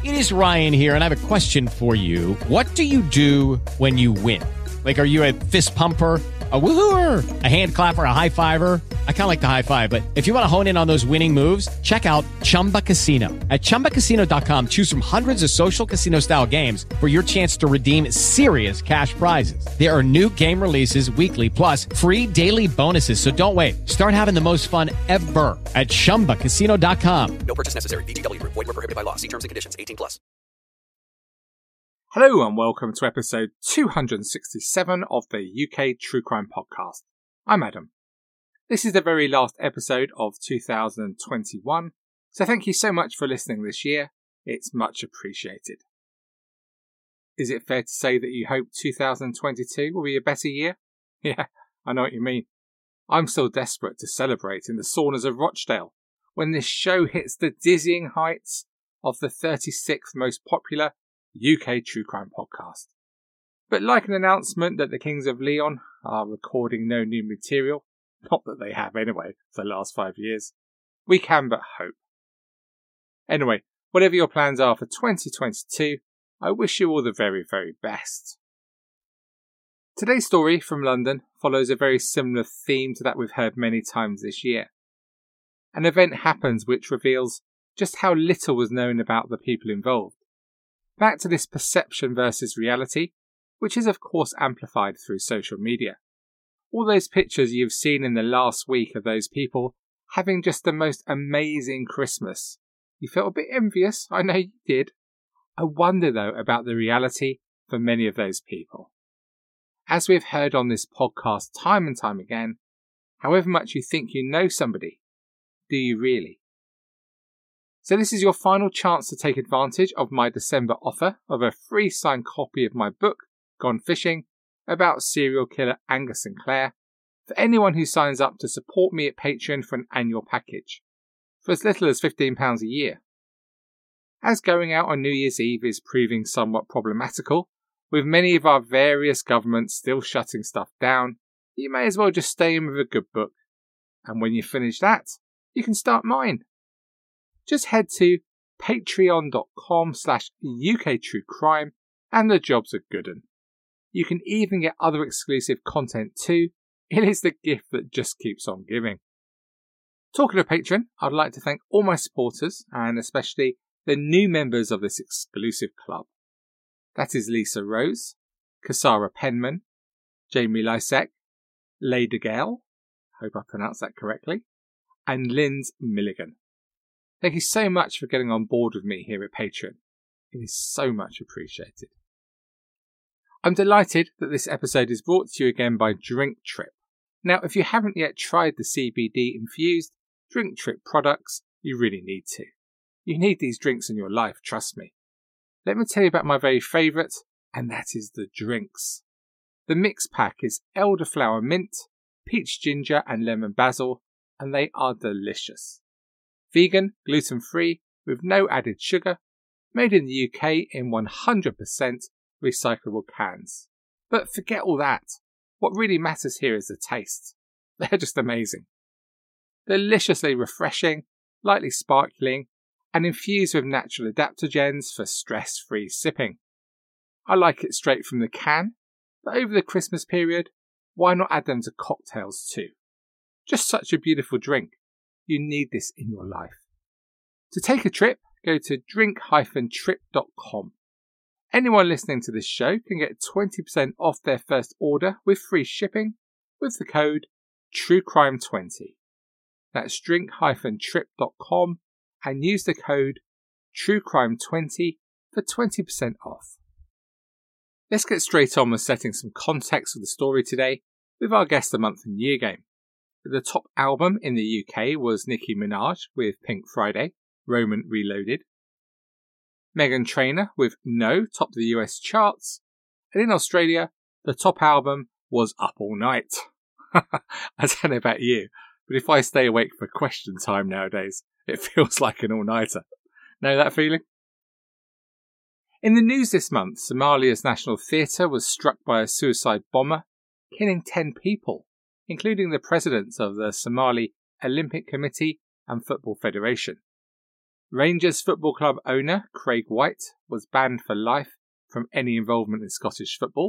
It is Ryan here, and I have a question for you. What do you do when you win? Like, are you a fist pumper, a woohooer, a hand clapper, a high fiver? I kind of like the high five, but if you want to hone in on those winning moves, check out Chumba Casino. At ChumbaCasino.com, choose from hundreds of social casino-style games for your chance to redeem serious cash prizes. There are new game releases weekly, plus free daily bonuses. So don't wait. Start having the most fun ever at ChumbaCasino.com. No purchase necessary. VGW. Void where prohibited by law. See terms and conditions. 18+. Hello and welcome to episode 267 of the UK True Crime Podcast. I'm Adam. This is the very last episode of 2021, so thank you so much for listening this year. It's much appreciated. Is it fair to say that you hope 2022 will be a better year? Yeah, I know what you mean. I'm still desperate to celebrate in the saunas of Rochdale when this show hits the dizzying heights of the 36th most popular UK True Crime Podcast. But like an announcement that the Kings of Leon are recording no new material, not that they have anyway for the last 5 years, we can but hope. Anyway, whatever your plans are for 2022, I wish you all the very, very best. Today's story from London follows a very similar theme to that we've heard many times this year. An event happens which reveals just how little was known about the people involved. Back to this perception versus reality, which is of course amplified through social media. All those pictures you've seen in the last week of those people having just the most amazing Christmas. You felt a bit envious, I know you did. I wonder though about the reality for many of those people. As we've heard on this podcast time and time again, however much you think you know somebody, do you really? So this is your final chance to take advantage of my December offer of a free signed copy of my book, Gone Fishing, about serial killer Angus Sinclair, for anyone who signs up to support me at Patreon for an annual package, for as little as £15 a year. As going out on New Year's Eve is proving somewhat problematical, with many of our various governments still shutting stuff down, you may as well just stay in with a good book. And when you finish that, you can start mine. Just head to patreon.com/UKTrueCrime and the jobs are good 'un. You can even get other exclusive content too. It is the gift that just keeps on giving. Talking of Patreon, I'd like to thank all my supporters and especially the new members of this exclusive club. That is Lisa Rose, Kasara Penman, Jamie Lysek, Lady Gale, hope I pronounced that correctly, and Linz Milligan. Thank you so much for getting on board with me here at Patreon. It is so much appreciated. I'm delighted that this episode is brought to you again by Drink Trip. Now, if you haven't yet tried the CBD infused Drink Trip products, you really need to. You need these drinks in your life, trust me. Let me tell you about my very favourite, and that is the drinks. The mix pack is elderflower mint, peach ginger and lemon basil, and they are delicious. Vegan, gluten-free, with no added sugar, made in the UK in 100% recyclable cans. But forget all that. What really matters here is the taste. They're just amazing. Deliciously refreshing, lightly sparkling, and infused with natural adaptogens for stress-free sipping. I like it straight from the can, but over the Christmas period, why not add them to cocktails too? Just such a beautiful drink. You need this in your life. To take a trip, go to drink-trip.com. Anyone listening to this show can get 20% off their first order with free shipping with the code TrueCrime20. That's drink-trip.com and use the code TrueCrime20 for 20% off. Let's get straight on with setting some context for the story today with our Guest the Month and Year game. The top album in the UK was Nicki Minaj with Pink Friday, Roman Reloaded. Meghan Trainor with No topped the US charts. And in Australia, the top album was Up All Night. I don't know about you, but if I stay awake for question time nowadays, it feels like an all-nighter. Know that feeling? In the news this month, Somalia's National Theatre was struck by a suicide bomber, killing 10 people, including the presidents of the Somali Olympic Committee and Football Federation. Rangers Football Club owner Craig White was banned for life from any involvement in Scottish football.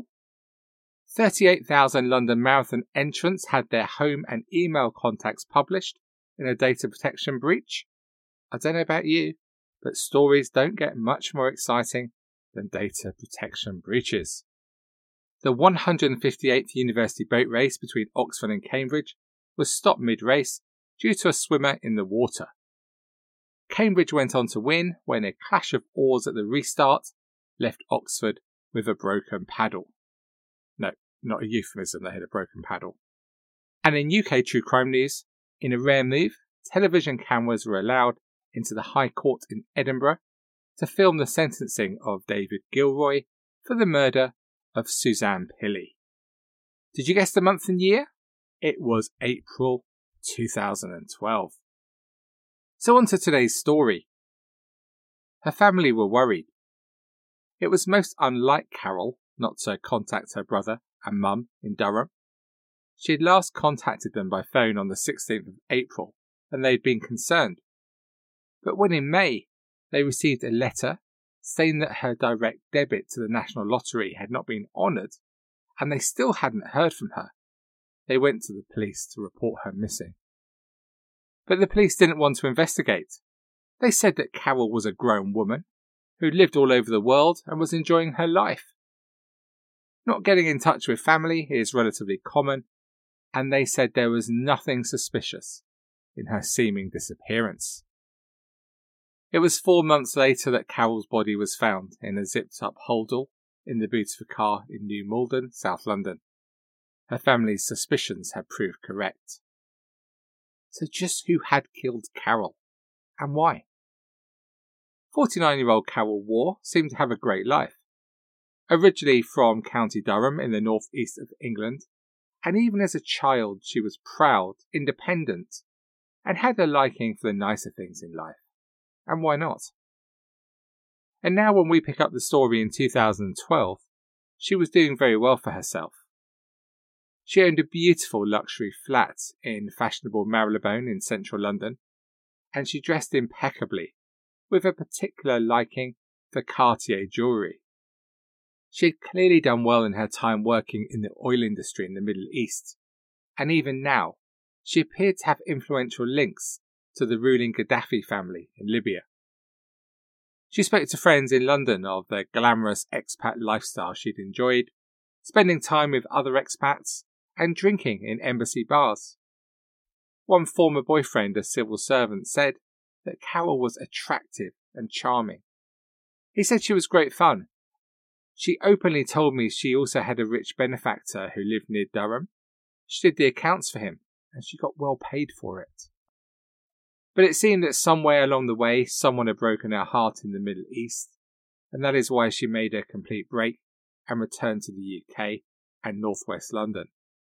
38,000 London Marathon entrants had their home and email contacts published in a data protection breach. I don't know about you, but stories don't get much more exciting than data protection breaches. The 158th University boat race between Oxford and Cambridge was stopped mid-race due to a swimmer in the water. Cambridge went on to win when a clash of oars at the restart left Oxford with a broken paddle. No, not a euphemism, they had a broken paddle. And in UK true crime news, in a rare move, television cameras were allowed into the High Court in Edinburgh to film the sentencing of David Gilroy for the murder of Suzanne Pilley. Did you guess the month and year? It was April 2012. So on to today's story. Her family were worried. It was most unlike Carol not to contact her brother and mum in Durham. She had last contacted them by phone on the 16th of April, and they'd been concerned. But when in May they received a letter saying that her direct debit to the National Lottery had not been honoured, and they still hadn't heard from her, they went to the police to report her missing. But the police didn't want to investigate. They said that Carol was a grown woman who lived all over the world and was enjoying her life. Not getting in touch with family is relatively common, and they said there was nothing suspicious in her seeming disappearance. It was 4 months later that Carol's body was found in a zipped-up holdall in the boot of a car in New Malden, South London. Her family's suspicions had proved correct. So just who had killed Carol, and why? 49-year-old Carol Waugh seemed to have a great life. Originally from County Durham in the northeast of England, and even as a child she was proud, independent, and had a liking for the nicer things in life. And why not? And now when we pick up the story in 2012, she was doing very well for herself. She owned a beautiful luxury flat in fashionable Marylebone in central London, and she dressed impeccably, with a particular liking for Cartier jewellery. She had clearly done well in her time working in the oil industry in the Middle East, and even now, she appeared to have influential links to the ruling Gaddafi family in Libya. She spoke to friends in London of the glamorous expat lifestyle she'd enjoyed, spending time with other expats, and drinking in embassy bars. One former boyfriend, a civil servant, said that Carol was attractive and charming. He said she was great fun. She openly told me she also had a rich benefactor who lived near Durham. She did the accounts for him, and she got well paid for it. But it seemed that somewhere along the way someone had broken her heart in the Middle East, and that is why she made a complete break and returned to the UK and northwest London.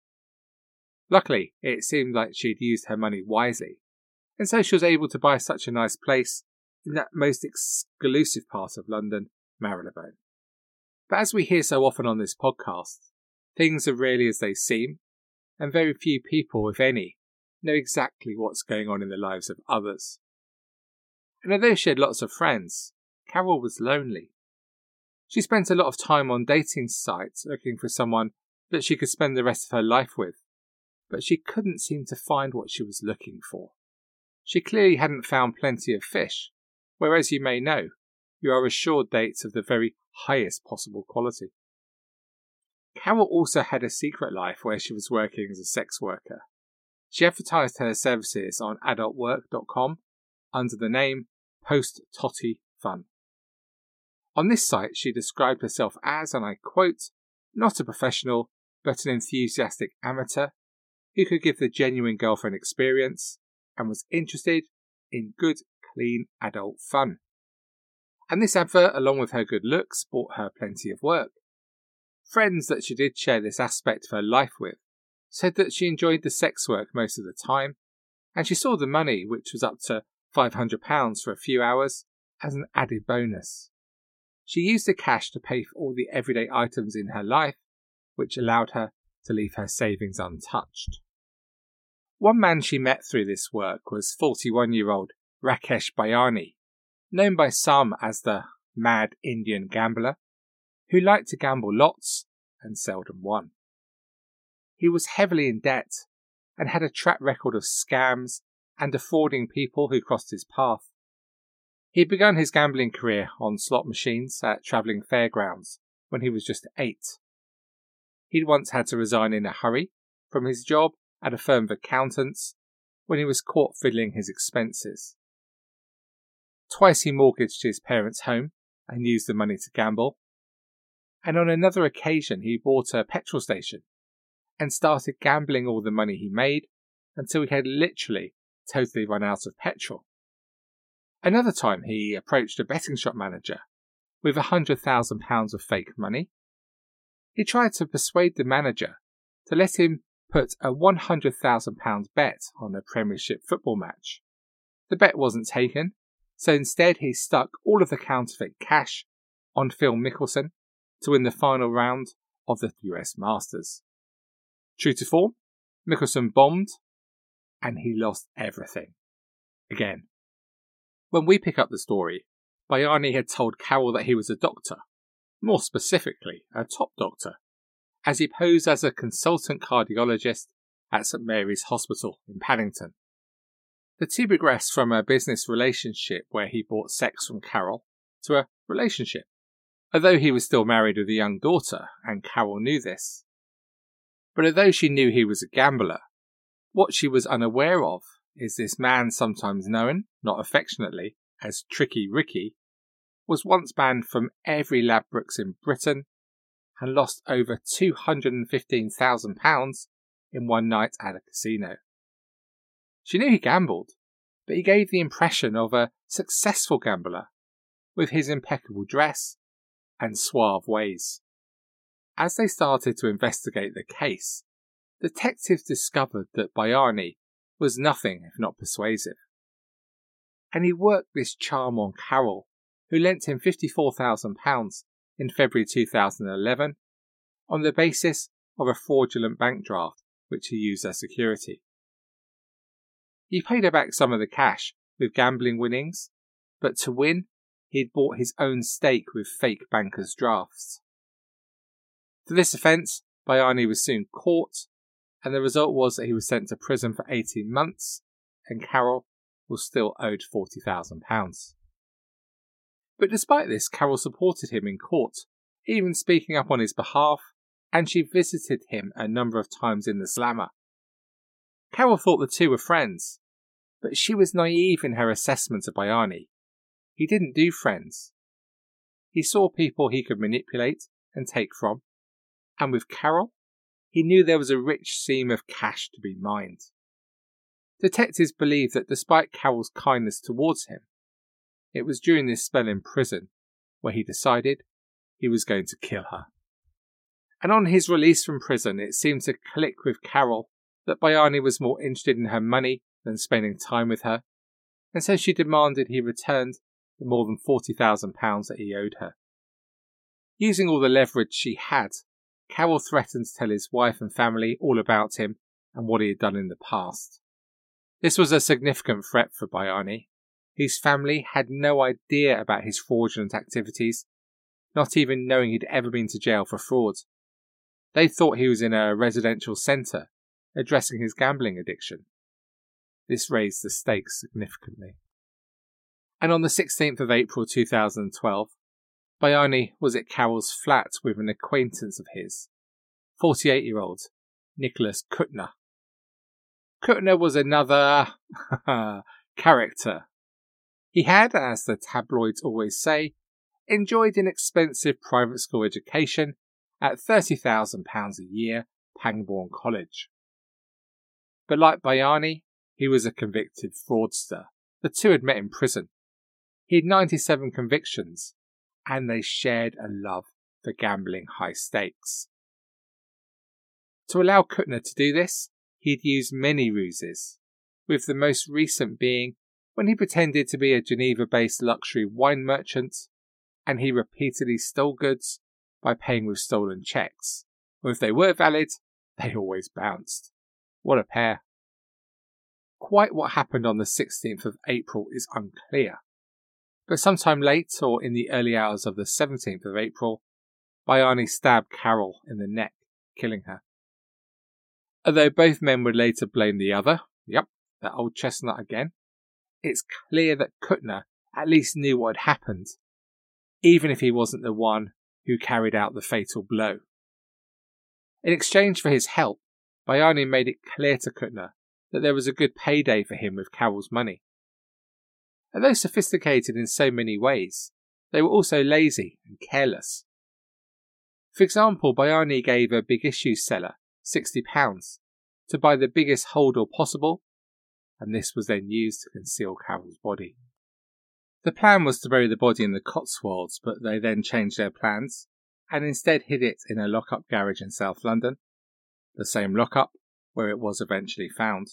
Luckily, it seemed like she'd used her money wisely, and so she was able to buy such a nice place in that most exclusive part of London, Marylebone. But as we hear so often on this podcast, things are really as they seem, and very few people, if any, know exactly what's going on in the lives of others. And although she had lots of friends, Carol was lonely. She spent a lot of time on dating sites looking for someone that she could spend the rest of her life with, but she couldn't seem to find what she was looking for. She clearly hadn't found plenty of fish, whereas you may know, you are assured dates of the very highest possible quality. Carol also had a secret life where she was working as a sex worker. She advertised her services on adultwork.com under the name Post Totty Fun. On this site, she described herself as, and I quote, not a professional, but an enthusiastic amateur who could give the genuine girlfriend experience and was interested in good, clean adult fun. And this advert, along with her good looks, bought her plenty of work. Friends that she did share this aspect of her life with said that she enjoyed the sex work most of the time, and she saw the money, which was up to £500 for a few hours, as an added bonus. She used the cash to pay for all the everyday items in her life, which allowed her to leave her savings untouched. One man she met through this work was 41-year-old Rakesh Bayani, known by some as the Mad Indian Gambler, who liked to gamble lots and seldom won. He was heavily in debt and had a track record of scams and defrauding people who crossed his path. He began his gambling career on slot machines at travelling fairgrounds when he was just 8. He'd once had to resign in a hurry from his job at a firm of accountants when he was caught fiddling his expenses. Twice he mortgaged his parents' home and used the money to gamble, and on another occasion he bought a petrol station and started gambling all the money he made until he had literally totally run out of petrol. Another time he approached a betting shop manager with £100,000 of fake money. He tried to persuade the manager to let him put a £100,000 bet on a Premiership football match. The bet wasn't taken, so instead he stuck all of the counterfeit cash on Phil Mickelson to win the final round of the US Masters. True to form, Mickelson bombed and he lost everything. Again. When we pick up the story, Bajani had told Carol that he was a doctor, more specifically a top doctor, as he posed as a consultant cardiologist at St Mary's Hospital in Paddington. The two progressed from a business relationship where he bought sex from Carol to a relationship, although he was still married with a young daughter and Carol knew this. But although she knew he was a gambler, what she was unaware of is this man, sometimes known, not affectionately, as Tricky Ricky, was once banned from every Ladbrokes in Britain and lost over £215,000 in one night at a casino. She knew he gambled, but he gave the impression of a successful gambler with his impeccable dress and suave ways. As they started to investigate the case, detectives discovered that Bajani was nothing if not persuasive. And he worked this charm on Carol, who lent him £54,000 in February 2011 on the basis of a fraudulent bank draft which he used as security. He paid her back some of the cash with gambling winnings, but to win, he had bought his own stake with fake bankers' drafts. For this offence, Bajani was soon caught, and the result was that he was sent to prison for 18 months, and Carol was still owed £40,000. But despite this, Carol supported him in court, even speaking up on his behalf, and she visited him a number of times in the slammer. Carol thought the two were friends, but she was naive in her assessment of Bajani. He didn't do friends. He saw people he could manipulate and take from, and with Carol, he knew there was a rich seam of cash to be mined. Detectives believe that despite Carol's kindness towards him, it was during this spell in prison where he decided he was going to kill her. And on his release from prison, it seemed to click with Carol that Bajani was more interested in her money than spending time with her, and so she demanded he returned the more than £40,000 that he owed her. Using all the leverage she had, Carol threatened to tell his wife and family all about him and what he had done in the past. This was a significant threat for Bajani. His family had no idea about his fraudulent activities, not even knowing he'd ever been to jail for fraud. They thought he was in a residential centre, addressing his gambling addiction. This raised the stakes significantly. And on the 16th of April 2012, Bajani was at Carol's flat with an acquaintance of his, 48-year-old Nicholas Kuttner. Kuttner was another character. He had, as the tabloids always say, enjoyed an expensive private school education at £30,000 a year, Pangbourne College. But like Bajani, he was a convicted fraudster. The two had met in prison. He had 97 convictions, and they shared a love for gambling high stakes. To allow Kuttner to do this, he'd used many ruses, with the most recent being when he pretended to be a Geneva-based luxury wine merchant, and he repeatedly stole goods by paying with stolen cheques, or if they were valid, they always bounced. What a pair. Quite what happened on the 16th of April is unclear, But sometime late, or in the early hours of the 17th of April, Bjarne stabbed Carol in the neck, killing her. Although both men would later blame the other, yep, that old chestnut again, it's clear that Kuttner at least knew what had happened, even if he wasn't the one who carried out the fatal blow. In exchange for his help, Bjarne made it clear to Kuttner that there was a good payday for him with Carol's money. Although sophisticated in so many ways, they were also lazy and careless. For example, Bjarne gave a big issue seller £60 to buy the biggest holdall possible, and this was then used to conceal Carol's body. The plan was to bury the body in the Cotswolds, but they then changed their plans and instead hid it in a lock-up garage in South London, the same lock-up where it was eventually found.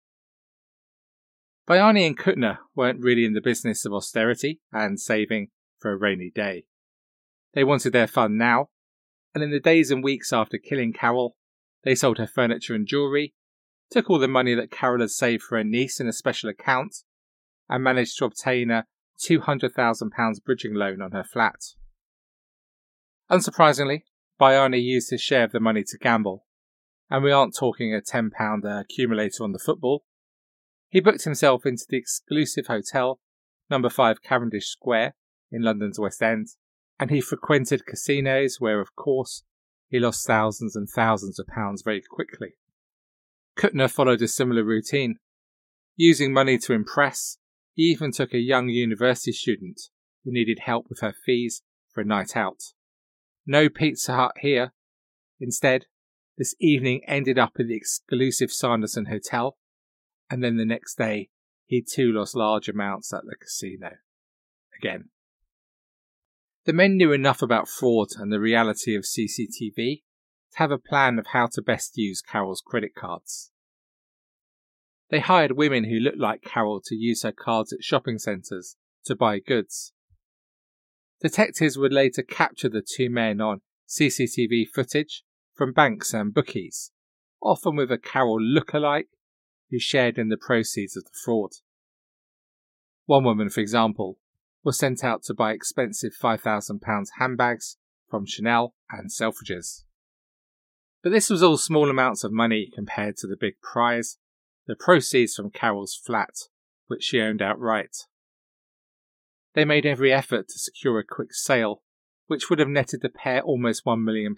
Bjarne and Kuttner weren't really in the business of austerity and saving for a rainy day. They wanted their fun now, and in the days and weeks after killing Carol, they sold her furniture and jewellery, took all the money that Carol had saved for her niece in a special account, and managed to obtain a £200,000 bridging loan on her flat. Unsurprisingly, Bjarne used his share of the money to gamble, and we aren't talking a £10 accumulator on the football. He booked himself into the exclusive hotel, No. 5 Cavendish Square, in London's West End, and he frequented casinos where, of course, he lost thousands and thousands of pounds very quickly. Kuttner followed a similar routine. Using money to impress, he even took a young university student who needed help with her fees for a night out. No Pizza Hut here. Instead, this evening ended up in the exclusive Sanderson Hotel, and then the next day he too lost large amounts at the casino. Again. The men knew enough about fraud and the reality of CCTV to have a plan of how to best use Carol's credit cards. They hired women who looked like Carol to use her cards at shopping centres to buy goods. Detectives would later capture the two men on CCTV footage from banks and bookies, often with a Carol lookalike who shared in the proceeds of the fraud. One woman, for example, was sent out to buy expensive £5,000 handbags from Chanel and Selfridges. But this was all small amounts of money compared to the big prize, the proceeds from Carol's flat, which she owned outright. They made every effort to secure a quick sale, which would have netted the pair almost £1 million.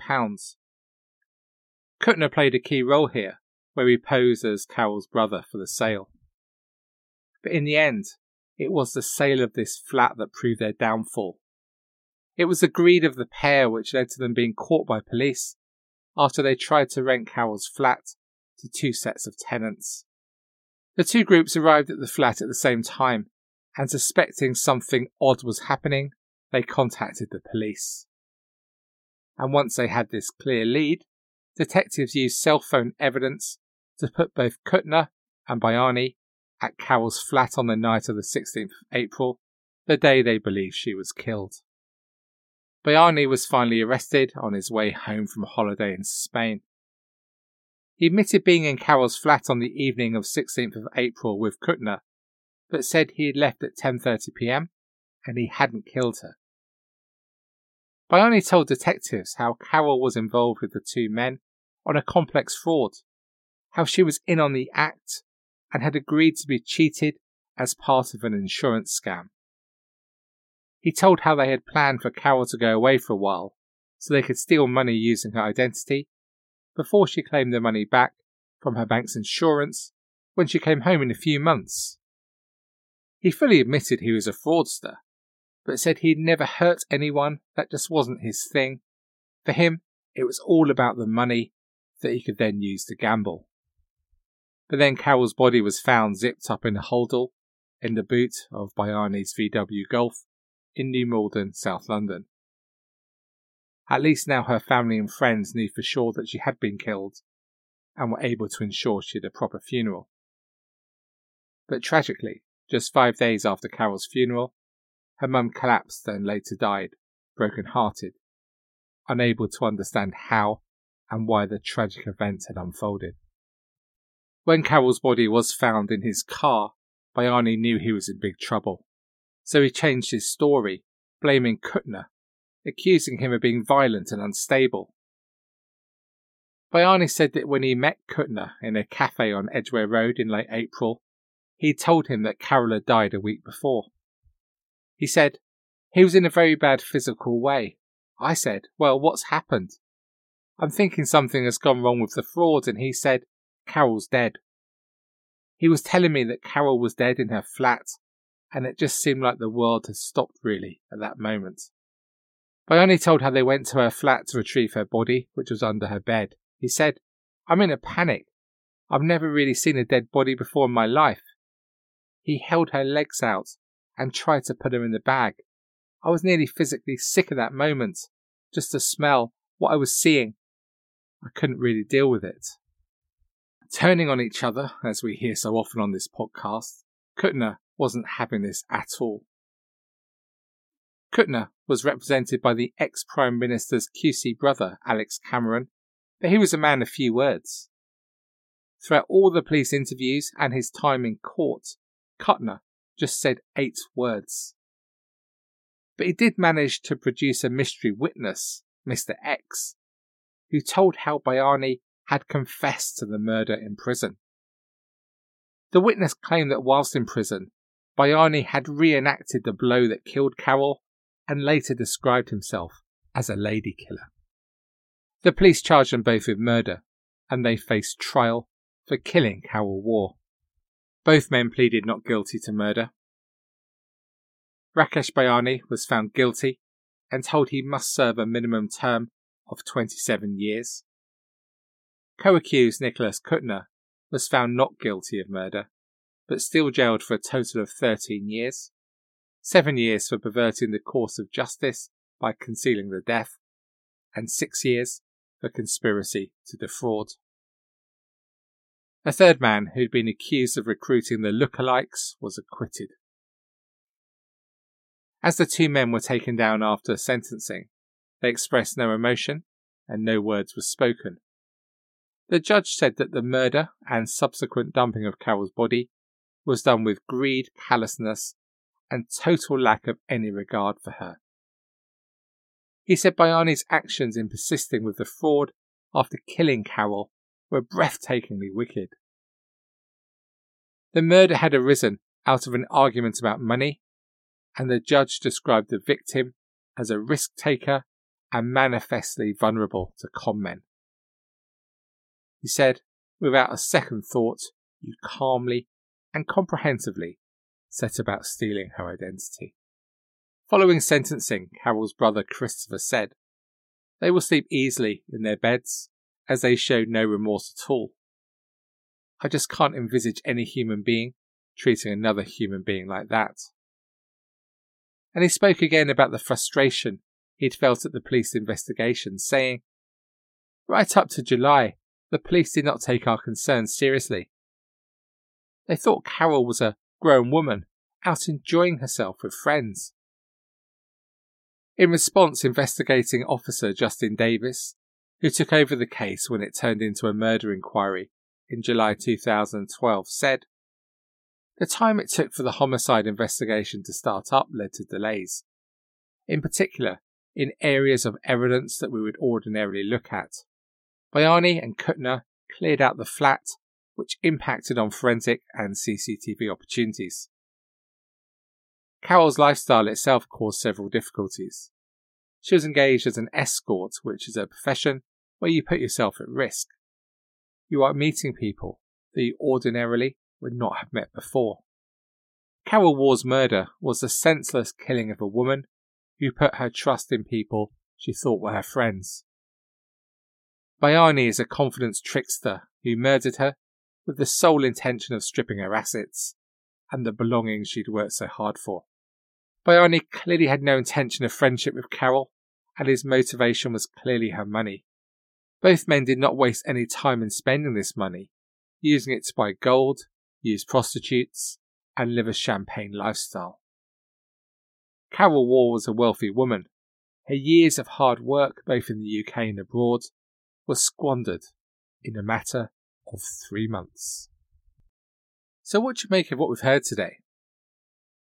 Kuttner played a key role here, where he posed as Carol's brother for the sale. But in the end, it was the sale of this flat that proved their downfall. It was the greed of the pair which led to them being caught by police after they tried to rent Carol's flat to two sets of tenants. The two groups arrived at the flat at the same time, and suspecting something odd was happening, they contacted the police. And once they had this clear lead, detectives used cell phone evidence to put both Kuttner and Bjarne at Carol's flat on the night of the 16th of April, the day they believed she was killed. Bjarne was finally arrested on his way home from a holiday in Spain. He admitted being in Carol's flat on the evening of 16th of April with Kuttner, but said he had left at 10:30 p.m. and he hadn't killed her. Bjarne told detectives how Carol was involved with the two men on a complex fraud, how she was in on the act and had agreed to be cheated as part of an insurance scam. He told how they had planned for Carol to go away for a while so they could steal money using her identity before she claimed the money back from her bank's insurance when she came home in a few months. He fully admitted he was a fraudster, but said he'd never hurt anyone, that just wasn't his thing. For him, it was all about the money that he could then use to gamble. But then Carol's body was found zipped up in a holdall in the boot of Bjarne's VW Golf in New Malden, South London. At least now her family and friends knew for sure that she had been killed and were able to ensure she had a proper funeral. But tragically, just 5 days after Carol's funeral, her mum collapsed and later died, broken-hearted, unable to understand how and why the tragic event had unfolded. When Carol's body was found in his car, Bjarne knew he was in big trouble, So he changed his story, blaming Kuttner, accusing him of being violent and unstable. Bajani said that when he met Kuttner in a cafe on Edgware Road in late April, he told him that Carol had died a week before. He said, "He was in a very bad physical way." I said, "Well, what's happened?" "I'm thinking something has gone wrong with the fraud," and he said, "Carol's dead." He was telling me that Carol was dead in her flat, and it just seemed like the world had stopped really at that moment. Bajani told how they went to her flat to retrieve her body, which was under her bed. He said, "I'm in a panic. I've never really seen a dead body before in my life." He held her legs out and tried to put her in the bag. I was nearly physically sick at that moment, just to smell what I was seeing. I couldn't really deal with it. Turning on each other, as we hear so often on this podcast, Kuttner wasn't having this at all. Kuttner was represented by the ex-Prime Minister's QC brother, Alex Cameron, but he was a man of few words. Throughout all the police interviews and his time in court, Kuttner just said 8 words. But he did manage to produce a mystery witness, Mr. X, who told how Bajani had confessed to the murder in prison. The witness claimed that whilst in prison, Bajani had reenacted the blow that killed Carol and later described himself as a lady killer. The police charged them both with murder, and they faced trial for killing Carol Waugh. Both men pleaded not guilty to murder. Rakesh Bajani was found guilty and told he must serve a minimum term of 27 years. Co-accused Nicholas Kuttner was found not guilty of murder, but still jailed for a total of 13 years, 7 years for perverting the course of justice by concealing the death, and 6 years for conspiracy to defraud. A third man who'd been accused of recruiting the lookalikes was acquitted. As the 2 men were taken down after sentencing, they expressed no emotion and no words were spoken. The judge said that the murder and subsequent dumping of Carol's body was done with greed, callousness, and total lack of any regard for her. He said Bajani's actions in persisting with the fraud after killing Carol were breathtakingly wicked. The murder had arisen out of an argument about money, and the judge described the victim as a risk-taker and manifestly vulnerable to con men. He said, without a second thought, you calmly and comprehensively set about stealing her identity. Following sentencing, Carol's brother Christopher said, "They will sleep easily in their beds as they showed no remorse at all. I just can't envisage any human being treating another human being like that." And he spoke again about the frustration he'd felt at the police investigation, saying, "Right up to July, the police did not take our concerns seriously. They thought Carol was a grown woman out enjoying herself with friends." In response, investigating officer Justin Davis, who took over the case when it turned into a murder inquiry in July 2012, said, "The time it took for the homicide investigation to start up led to delays, in particular in areas of evidence that we would ordinarily look at. Bajani and Kuttner cleared out the flat, which impacted on forensic and CCTV opportunities. Carol's lifestyle itself caused several difficulties. She was engaged as an escort, which is a profession where you put yourself at risk. You are meeting people that you ordinarily would not have met before. Carol Waugh's murder was the senseless killing of a woman who put her trust in people she thought were her friends. Bajani is a confidence trickster who murdered her with the sole intention of stripping her assets and the belongings she'd worked so hard for. Bajani clearly had no intention of friendship with Carol, and his motivation was clearly her money. Both men did not waste any time in spending this money, using it to buy gold, use prostitutes, and live a champagne lifestyle. Carol Waugh was a wealthy woman. Her years of hard work, both in the UK and abroad, were squandered in a matter of 3 months. So what do you make of what we've heard today?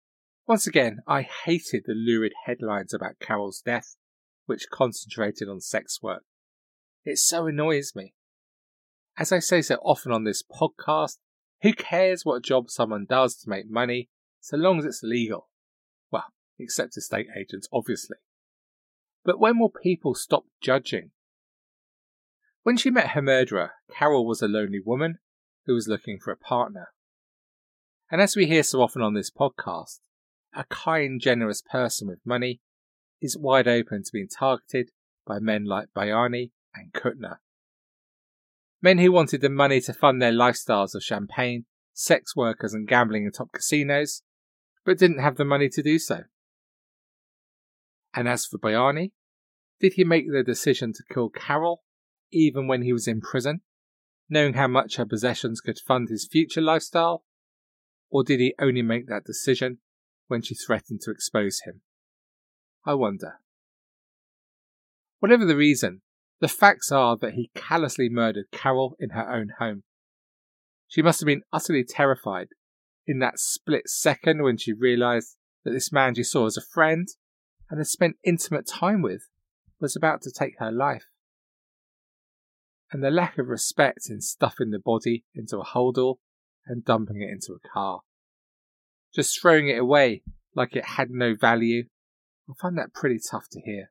Once again, I hated the lurid headlines about Carol's death, which concentrated on sex work. It so annoys me. As I say so often on this podcast, who cares what job someone does to make money, so long as it's legal? Well, except estate agents, obviously. But when will people stop judging? When she met her murderer, Carol was a lonely woman who was looking for a partner. And as we hear so often on this podcast, a kind, generous person with money is wide open to being targeted by men like Bayani and Kuttner. Men who wanted the money to fund their lifestyles of champagne, sex workers and gambling in top casinos, but didn't have the money to do so. And as for Bayani, did he make the decision to kill Carol even when he was in prison, knowing how much her possessions could fund his future lifestyle? Or did he only make that decision when she threatened to expose him? I wonder. Whatever the reason, the facts are that he callously murdered Carol in her own home. She must have been utterly terrified in that split second when she realised that this man she saw as a friend and had spent intimate time with was about to take her life. And the lack of respect in stuffing the body into a holdall and dumping it into a car. Just throwing it away like it had no value. I find that pretty tough to hear.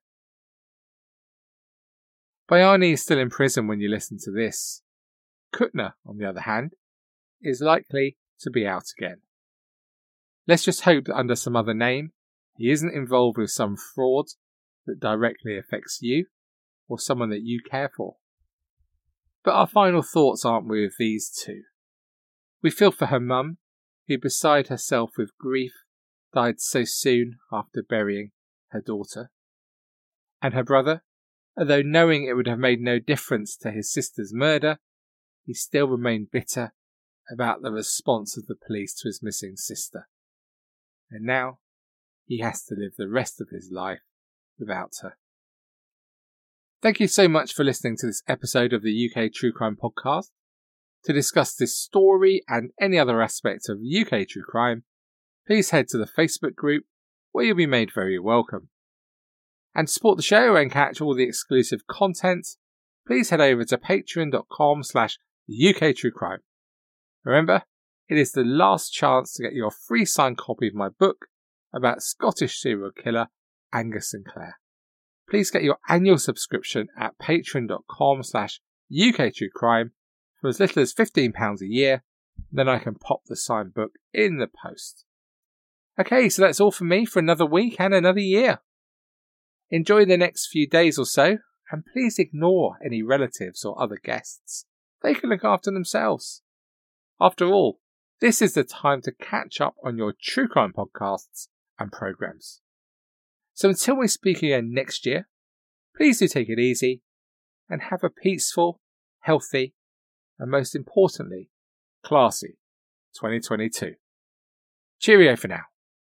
Bayani is still in prison when you listen to this. Kuttner, on the other hand, is likely to be out again. Let's just hope that under some other name, he isn't involved with some fraud that directly affects you or someone that you care for. But our final thoughts aren't with these two. We feel for her mum, who beside herself with grief died so soon after burying her daughter. And her brother, although knowing it would have made no difference to his sister's murder, he still remained bitter about the response of the police to his missing sister. And now he has to live the rest of his life without her. Thank you so much for listening to this episode of the UK True Crime Podcast. To discuss this story and any other aspect of UK True Crime, please head to the Facebook group where you'll be made very welcome. And to support the show and catch all the exclusive content, please head over to patreon.com/UKTrueCrime. Remember, it is the last chance to get your free signed copy of my book about Scottish serial killer Angus Sinclair. Please get your annual subscription at patreon.com/UKTrueCrime for as little as £15 a year, then I can pop the signed book in the post. Okay, so that's all from me for another week and another year. Enjoy the next few days or so, and please ignore any relatives or other guests. They can look after themselves. After all, this is the time to catch up on your true crime podcasts and programs. So until we speak again next year, please do take it easy and have a peaceful, healthy, and most importantly, classy 2022. Cheerio for now.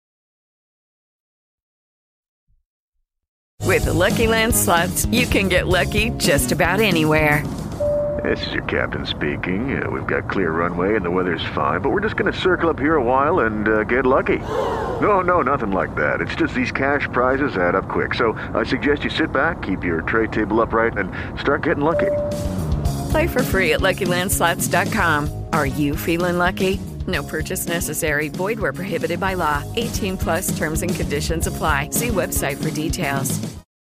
With the Lucky Land Slots, you can get lucky just about anywhere. This is your captain speaking. We've got clear runway and the weather's fine, but we're just going to circle up here a while and get lucky. No, nothing like that. It's just these cash prizes add up quick. So I suggest you sit back, keep your tray table upright, and start getting lucky. Play for free at LuckyLandSlots.com. Are you feeling lucky? No purchase necessary. Void where prohibited by law. 18+ terms and conditions apply. See website for details.